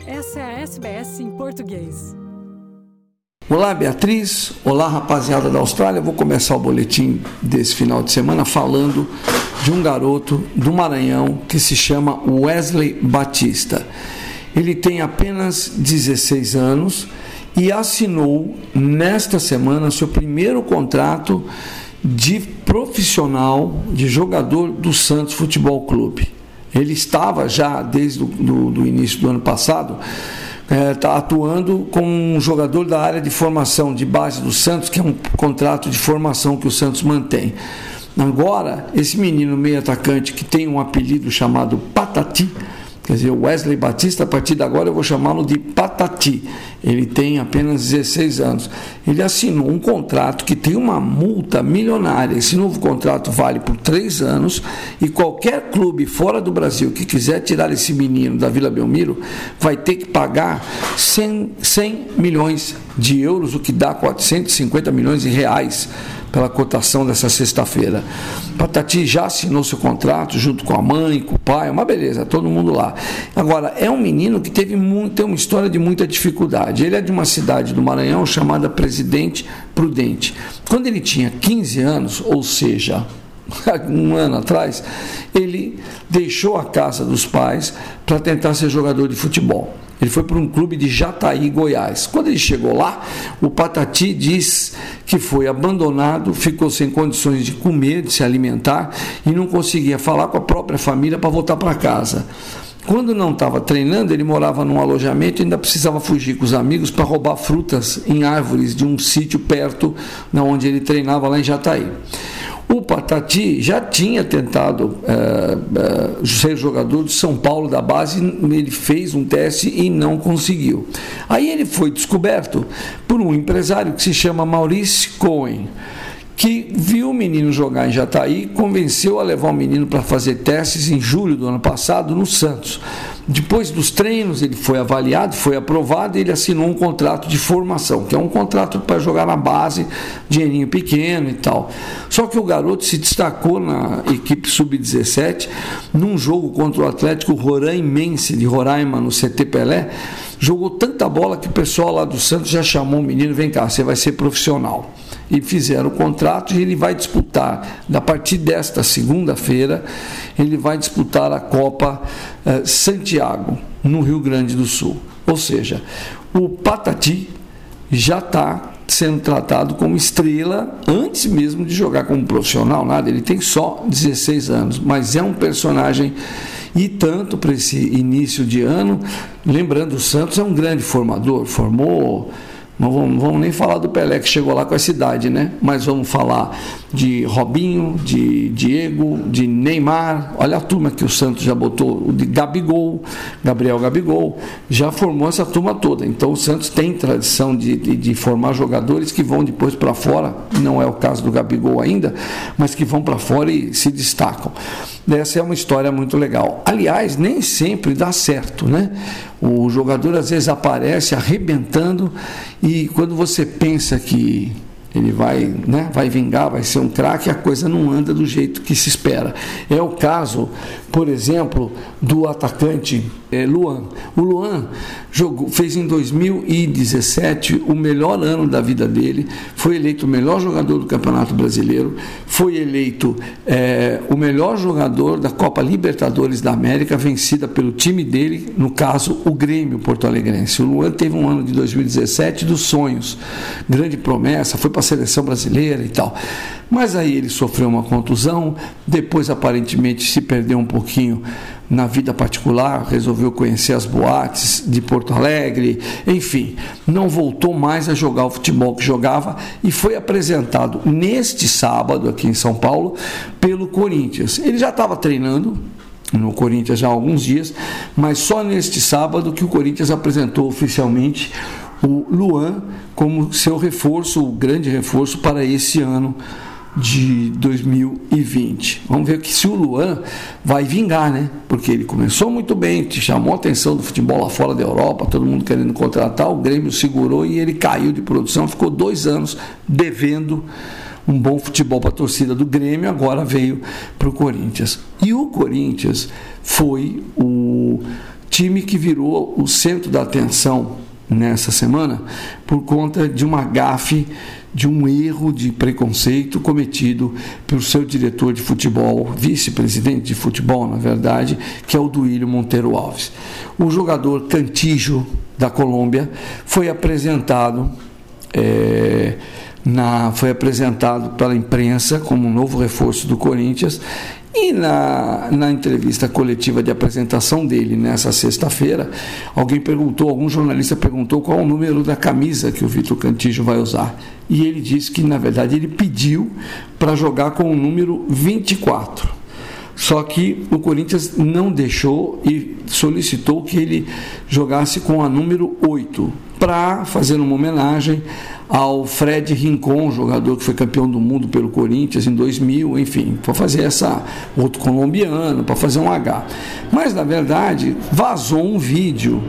Essa é a SBS em português. Olá, Beatriz. Olá, rapaziada da Austrália. Vou começar o boletim desse final de semana falando de um garoto do Maranhão que se chama Wesley Batista. Ele tem apenas 16 anos e assinou nesta semana seu primeiro contrato de profissional, de jogador do Santos Futebol Clube. Ele estava já desde o início do ano passado atuando como um jogador da área de formação de base do Santos, que é um contrato de formação que o Santos mantém. Agora, esse menino meio atacante que tem um apelido chamado Patati, quer dizer, Wesley Batista, a partir de agora eu vou chamá-lo de Patati. Ele tem apenas 16 anos. Ele assinou um contrato que tem uma multa milionária. Esse novo contrato vale por 3 anos e qualquer clube fora do Brasil que quiser tirar esse menino da Vila Belmiro vai ter que pagar 100 milhões de euros, o que dá 450 milhões de reais pela cotação dessa sexta-feira. Patati já assinou seu contrato junto com a mãe, com o pai, uma beleza, todo mundo lá. Agora, é um menino que tem uma história de muita dificuldade. Ele é de uma cidade do Maranhão chamada Presidente Prudente. Quando ele tinha 15 anos, ou seja, um ano atrás, ele deixou a casa dos pais para tentar ser jogador de futebol. Ele foi para um clube de Jataí, Goiás. Quando ele chegou lá, o Patati diz que foi abandonado, ficou sem condições de comer, de se alimentar e não conseguia falar com a própria família para voltar para casa. Quando não estava treinando, ele morava num alojamento e ainda precisava fugir com os amigos para roubar frutas em árvores de um sítio perto de onde ele treinava, lá em Jataí. O Patati já tinha tentado ser jogador de São Paulo da base, ele fez um teste e não conseguiu. Aí ele foi descoberto por um empresário que se chama Maurice Cohen, que viu o menino jogar em Jataí, convenceu a levar o menino para fazer testes em julho do ano passado no Santos. Depois dos treinos, ele foi avaliado, foi aprovado e ele assinou um contrato de formação, que é um contrato para jogar na base, dinheirinho pequeno e tal. Só que o garoto se destacou na equipe sub-17, num jogo contra o Atlético Roraimense de Roraima, no CT Pelé. Jogou tanta bola que o pessoal lá do Santos já chamou o menino: vem cá, você vai ser profissional. E fizeram o contrato e ele vai disputar, a partir desta segunda-feira, ele vai disputar a Copa Santiago, no Rio Grande do Sul. Ou seja, o Patati já está sendo tratado como estrela antes mesmo de jogar como profissional, nada. Ele tem só 16 anos, mas é um personagem. E tanto para esse início de ano, lembrando, o Santos é um grande formador, formou. Não vamos nem falar do Pelé, que chegou lá com essa idade, né? Mas vamos falar de Robinho, de Diego, de Neymar. Olha a turma que o Santos já botou, o de Gabigol, Gabriel Gabigol, já formou essa turma toda. Então o Santos tem tradição de formar jogadores que vão depois para fora, não é o caso do Gabigol ainda, mas que vão para fora e se destacam. Essa é uma história muito legal. Aliás, nem sempre dá certo, né? O jogador às vezes aparece arrebentando e quando você pensa que ele vai vingar, vai ser um craque, a coisa não anda do jeito que se espera. É o caso, por exemplo, do atacante Luan. O Luan fez em 2017 o melhor ano da vida dele, foi eleito o melhor jogador do Campeonato Brasileiro, foi eleito o melhor jogador da Copa Libertadores da América, vencida pelo time dele, no caso o Grêmio Porto-Alegrense. O Luan teve um ano de 2017 dos sonhos, grande promessa, foi para a seleção brasileira e tal. Mas aí ele sofreu uma contusão, depois aparentemente se perdeu um pouquinho na vida particular, resolveu conhecer as boates de Porto Alegre, enfim, não voltou mais a jogar o futebol que jogava e foi apresentado neste sábado aqui em São Paulo pelo Corinthians. Ele já estava treinando no Corinthians já há alguns dias, mas só neste sábado que o Corinthians apresentou oficialmente o Luan como seu reforço, o grande reforço para esse ano de 2020. Vamos ver que se o Luan vai vingar, né? Porque ele começou muito bem, chamou a atenção do futebol lá fora da Europa, todo mundo querendo contratar, o Grêmio segurou e ele caiu de produção, ficou 2 anos devendo um bom futebol para a torcida do Grêmio, agora veio para o Corinthians. E o Corinthians foi o time que virou o centro da atenção nessa semana por conta de uma gafe, de um erro de preconceito cometido pelo seu diretor de futebol, vice-presidente de futebol, na verdade, que é o Duílio Monteiro Alves. O jogador Cantillo, da Colômbia, foi apresentado pela imprensa como um novo reforço do Corinthians. E na entrevista coletiva de apresentação dele nessa sexta-feira, algum jornalista perguntou qual é o número da camisa que o Vitor Cantillo vai usar. E ele disse que, na verdade, ele pediu para jogar com o número 24. Só que o Corinthians não deixou e solicitou que ele jogasse com a número 8, para fazer uma homenagem ao Fred Rincon, jogador que foi campeão do mundo pelo Corinthians em 2000, enfim, para fazer outro colombiano, para fazer um H. Mas, na verdade, vazou um vídeo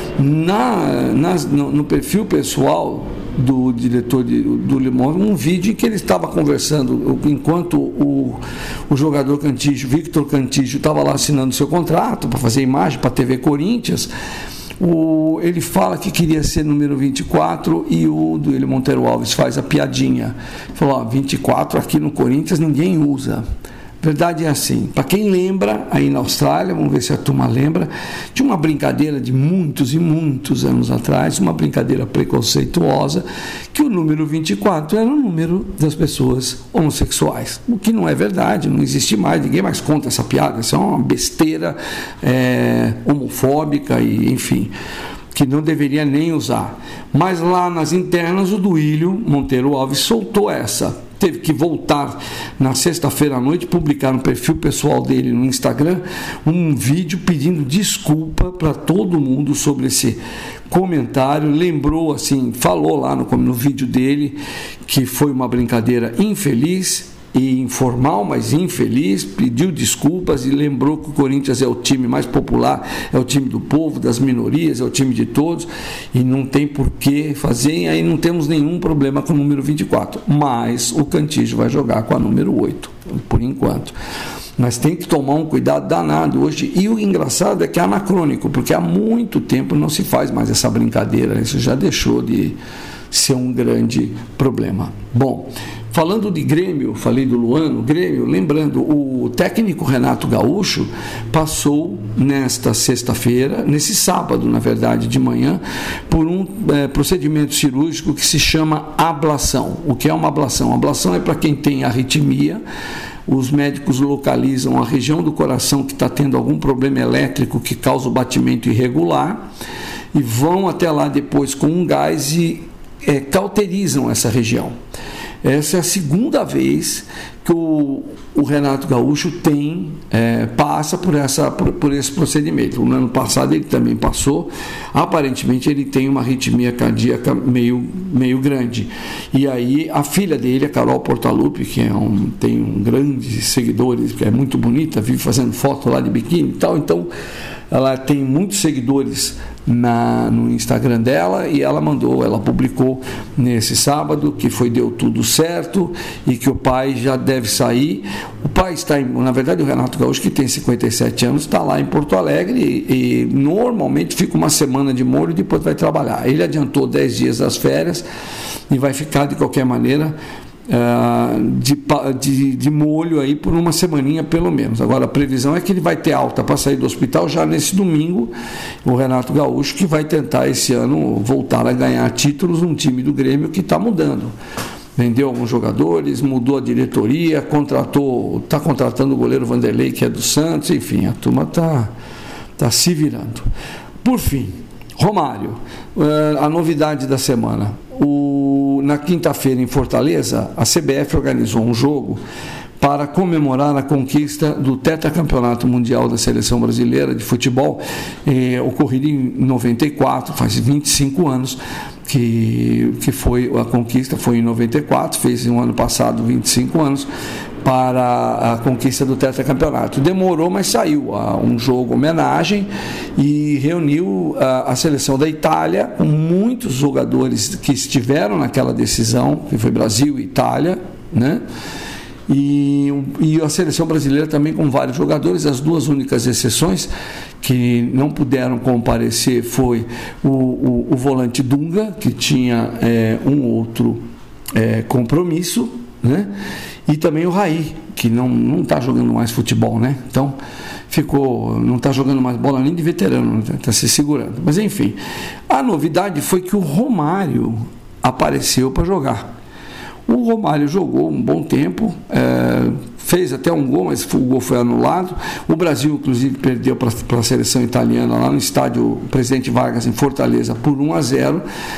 no perfil pessoal do diretor do Limão, um vídeo em que ele estava conversando, enquanto o jogador Cantillo, Victor Cantillo, estava lá assinando seu contrato para fazer imagem para a TV Corinthians. Ele fala que queria ser número 24 e o Duílio Monteiro Alves faz a piadinha. Falou, 24 aqui no Corinthians ninguém usa. Verdade é assim, para quem lembra, aí na Austrália, vamos ver se a turma lembra, de uma brincadeira de muitos e muitos anos atrás, uma brincadeira preconceituosa, que o número 24 era o número das pessoas homossexuais, o que não é verdade, não existe mais, ninguém mais conta essa piada, isso é uma besteira homofóbica e enfim, que não deveria nem usar. Mas lá nas internas o Duílio Monteiro Alves soltou essa. Teve que voltar na sexta-feira à noite, publicar no perfil pessoal dele no Instagram um vídeo pedindo desculpa para todo mundo sobre esse comentário. Lembrou assim, falou lá no vídeo dele que foi uma brincadeira infeliz e informal, mas infeliz, pediu desculpas e lembrou que o Corinthians é o time mais popular, é o time do povo, das minorias, é o time de todos e não tem por que fazer, e aí não temos nenhum problema com o número 24, mas o Cantillo vai jogar com a número 8, por enquanto. Mas tem que tomar um cuidado danado hoje, e o engraçado é que é anacrônico, porque há muito tempo não se faz mais essa brincadeira, isso já deixou de ser um grande problema. Bom, falando de Grêmio, falei do Luano, Grêmio, lembrando, o técnico Renato Gaúcho passou nesta sexta-feira, nesse sábado, na verdade, de manhã, por um procedimento cirúrgico que se chama ablação. O que é uma ablação? A ablação é para quem tem arritmia. Os médicos localizam a região do coração que está tendo algum problema elétrico que causa o batimento irregular e vão até lá depois com um gás e cauterizam essa região. Essa é a segunda vez que o Renato Gaúcho passa por esse procedimento. No ano passado ele também passou. Aparentemente ele tem uma arritmia cardíaca meio grande. E aí a filha dele, a Carol Portaluppi, que tem grandes seguidores, que é muito bonita, vive fazendo foto lá de biquíni e tal, então ela tem muitos seguidores no Instagram dela, e ela publicou nesse sábado que deu tudo certo e que o pai já deve sair. O pai está, na verdade, o Renato Gaúcho, que tem 57 anos, está lá em Porto Alegre e normalmente fica uma semana de molho e depois vai trabalhar. Ele adiantou 10 dias das férias e vai ficar de qualquer maneira de molho aí por uma semaninha pelo menos. Agora a previsão é que ele vai ter alta para sair do hospital já nesse domingo. O Renato Gaúcho, que vai tentar esse ano voltar a ganhar títulos num time do Grêmio que está mudando. Vendeu alguns jogadores, mudou a diretoria, está contratando o goleiro Vanderlei, que é do Santos, enfim, a turma está se virando. Por fim, Romário, a novidade da semana. Na quinta-feira em Fortaleza, a CBF organizou um jogo para comemorar a conquista do tetracampeonato mundial da seleção brasileira de futebol, ocorrido em 94, faz 25 anos que foi a conquista, foi em 94, fez no ano passado 25 anos, para a conquista do tetracampeonato. Demorou, mas saiu um jogo homenagem e reuniu a seleção da Itália, com muitos jogadores que estiveram naquela decisão, que foi Brasil e Itália, né? E a seleção brasileira também com vários jogadores. As duas únicas exceções que não puderam comparecer foi o volante Dunga, que tinha um outro compromisso, né? E também o Raí, que não está jogando mais futebol, né? Então não está jogando mais bola nem de veterano, está se segurando. Mas enfim, a novidade foi que o Romário apareceu para jogar. O Romário jogou um bom tempo, fez até um gol, mas o gol foi anulado. O Brasil, inclusive, perdeu para a seleção italiana lá no estádio Presidente Vargas, em Fortaleza, por 1-0,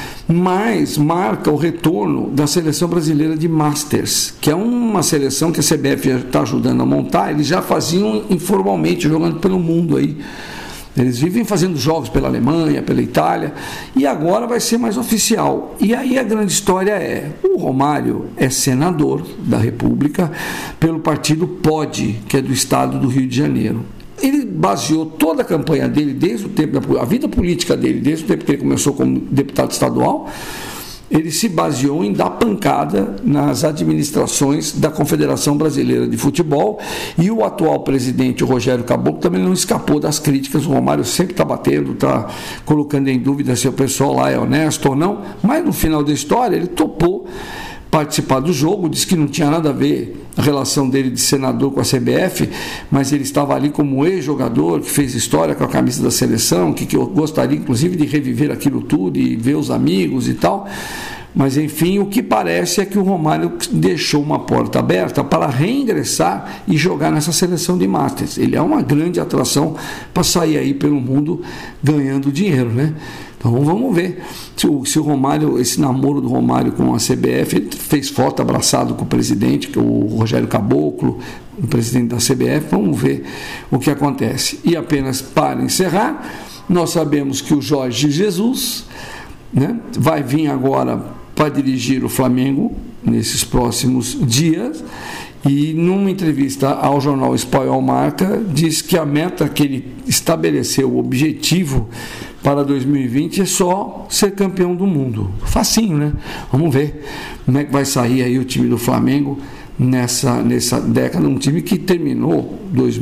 mas marca o retorno da seleção brasileira de Masters, que é uma seleção que a CBF está ajudando a montar. Eles já faziam informalmente, jogando pelo mundo aí. Eles vivem fazendo jogos pela Alemanha, pela Itália, e agora vai ser mais oficial. E aí a grande história o Romário é senador da República pelo partido POD, que é do estado do Rio de Janeiro. Ele baseou toda a campanha dele, desde o tempo a vida política dele, desde o tempo que ele começou como deputado estadual, ele se baseou em dar pancada nas administrações da Confederação Brasileira de Futebol, e o atual presidente, o Rogério Caboclo, também não escapou das críticas. O Romário sempre está batendo, está colocando em dúvida se o pessoal lá é honesto ou não, mas no final da história ele topou participar do jogo, disse que não tinha nada a ver a relação dele de senador com a CBF, mas ele estava ali como ex-jogador, que fez história com a camisa da seleção, que eu gostaria inclusive de reviver aquilo tudo e ver os amigos e tal. Mas enfim, o que parece é que o Romário deixou uma porta aberta para reingressar e jogar nessa seleção de Masters. Ele é uma grande atração para sair aí pelo mundo ganhando dinheiro, né? Então vamos ver se o Romário, esse namoro do Romário com a CBF, ele fez foto abraçado com o presidente, que é o Rogério Caboclo, o presidente da CBF. Vamos ver o que acontece. E apenas para encerrar, nós sabemos que o Jorge Jesus, né, vai vir agora para dirigir o Flamengo nesses próximos dias, e numa entrevista ao jornal Espanhol Marca, diz que a meta que ele estabeleceu, o objetivo para 2020 é só ser campeão do mundo. Facinho, né? Vamos ver como é que vai sair aí o time do Flamengo nessa década, um time que terminou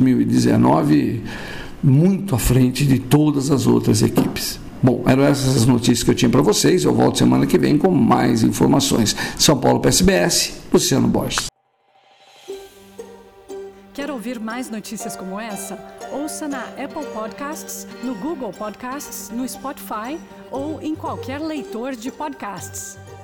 2019 muito à frente de todas as outras equipes. Bom, eram essas as notícias que eu tinha para vocês. Eu volto semana que vem com mais informações. São Paulo PSBS, Luciano Borges. Quer ouvir mais notícias como essa? Ouça na Apple Podcasts, no Google Podcasts, no Spotify ou em qualquer leitor de podcasts.